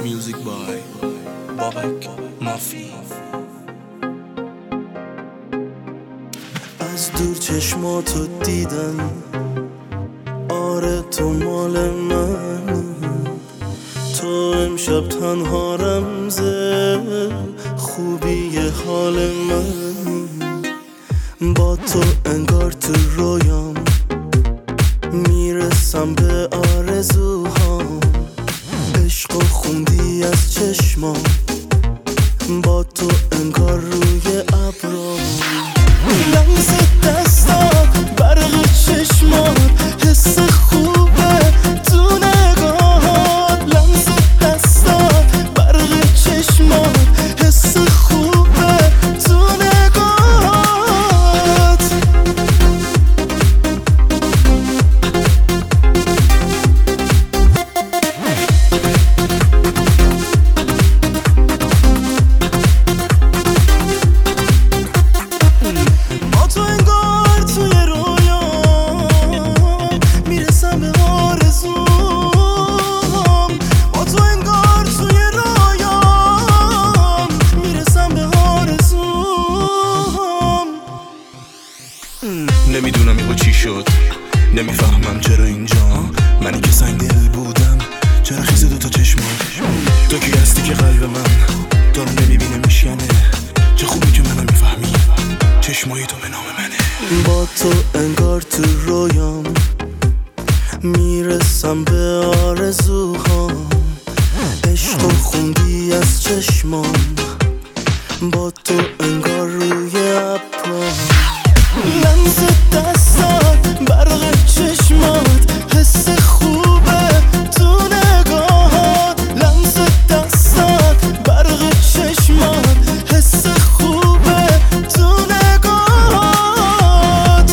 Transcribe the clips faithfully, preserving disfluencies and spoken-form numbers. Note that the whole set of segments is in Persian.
Music by بابک مافی. از دور چشماتو دیدم، آره تو مال من، تو امشب تنها رمزه خوبی حال من. با تو انگار تو رویام میرسم به آرزوهام، عشق و خوندی از چشمام، با تو انگار روی ابرام. لمس دستات، برق چشمات، حس خوبه تو نگاهات. لمس دستات، برق چشمات، حس خوبه تو نگاهات. با تو انگار توی رویام میرسم به آرزوام. با تو انگار توی رویام میرسم به آرزوام. نمیدونم یهو چی شد، نمیفهمم چرا اینجا، منی که سنگ دل بودم چرا خیزه دوتا چشمان. تو کی هستی که قلب من تو رو نمیبینه میشکنه، چه خوبی که منو میفهمی، چشمای تو به نام منه. با تو انگار تو رویام میرسم به آرزوهام، عشق و خوندی از چشمام، با تو انگار روی ابرام. لمس دستات، برق چشمات، حس خوبه تو نگاهات. لمس دستات، برق چشمات، حس خوبه تو نگاهات.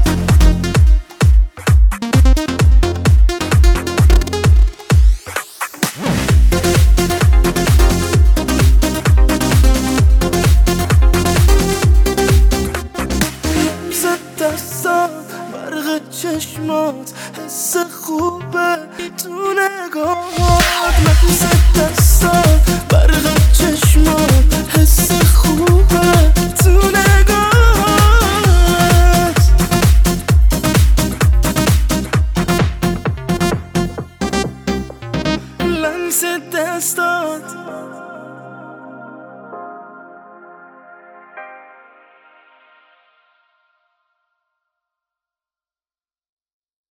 لمس دستات، برق چشمات، حس خوبه تو نگاهات. لمس دستات